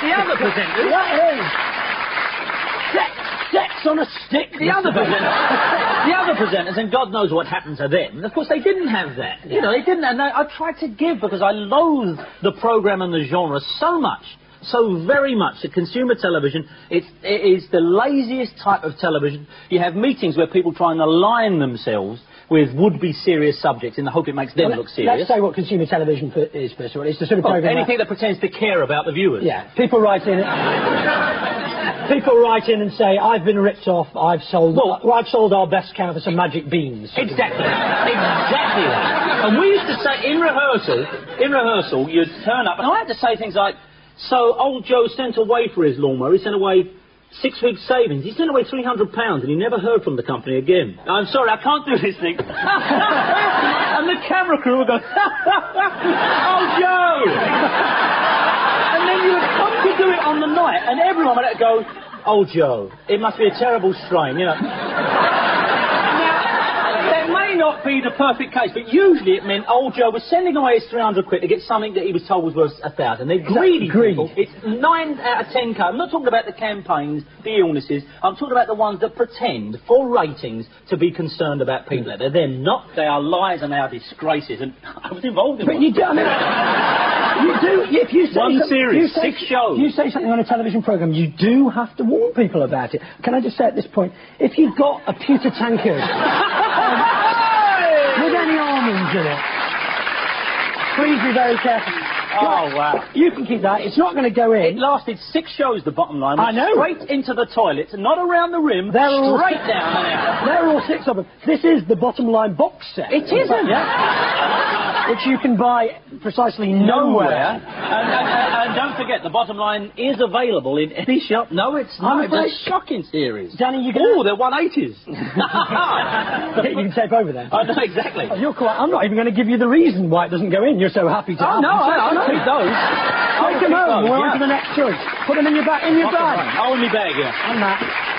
The other presenters... That is... Sex on a stick. The other presenters, and God knows what happened to them, of course they didn't have that. Yeah. You know, they didn't, and I tried to give, because I loathe the programme and the genre so much, so very much, that consumer television, it is the laziest type of television. You have meetings where people try and align themselves with would-be serious subjects in the hope it makes them look serious. Let's say what consumer television is, first of all. It's the sort of programme... anything that pretends to care about the viewers. Yeah. People write in... People write in and say, I've been ripped off, I've sold our best cow for some magic beans. Exactly. Exactly that. And we used to say, in rehearsal, you'd turn up, and I had to say things like, so old Joe sent away for his lawnmower, he sent away 6 weeks' savings. He sent away £300 and he never heard from the company again. I'm sorry, I can't do this thing. And the camera crew would go, oh, Joe! And then you would come to do it on the night, and everyone would go, oh, Joe, it must be a terrible strain, you know. Now, that may not be the perfect case, but usually it meant old Joe was sending away his £300 to get something that he was told was worth £1,000. They're greedy people. It's 9 out of 10 I'm not talking about the campaigns, the illnesses. I'm talking about the ones that pretend, for ratings, to be concerned about people. They're not. They are lies and they are disgraces. And I was involved in one. But you do. I mean, you do. If you say one series, 6 shows. If you say something on a television programme, you do have to warn people about it. Can I just say at this point, if you've got a pewter tankard with any almonds in it, please be very careful. Oh, wow. You can keep that. It's not going to go in. It lasted 6 shows, the bottom line. I know. Straight into the toilets, not around the rim, straight down and out. There are all 6 of them. This is the Bottom Line box set. It isn't. Which you can buy precisely nowhere. And don't forget, the Bottom Line is available in any shop. No, it's not. It's a shocking series. Danny, you can... Oh, they're 180s. You can tape over then. I know, exactly. Oh, you're quite... I'm not even going to give you the reason why it doesn't go in. You're so happy to... Oh, no, I'll keep those. Take them home. We're on to the next choice. Put them in your bag. In your bag. Oh, in my bag, yeah. And that.